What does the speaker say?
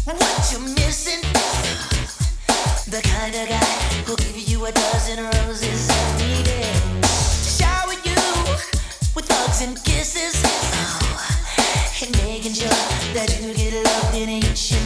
What you missing? The kind of guy who'll give you a dozen roses every day. Shower you with hugs and kisses. Oh, and making sure that you get loved in each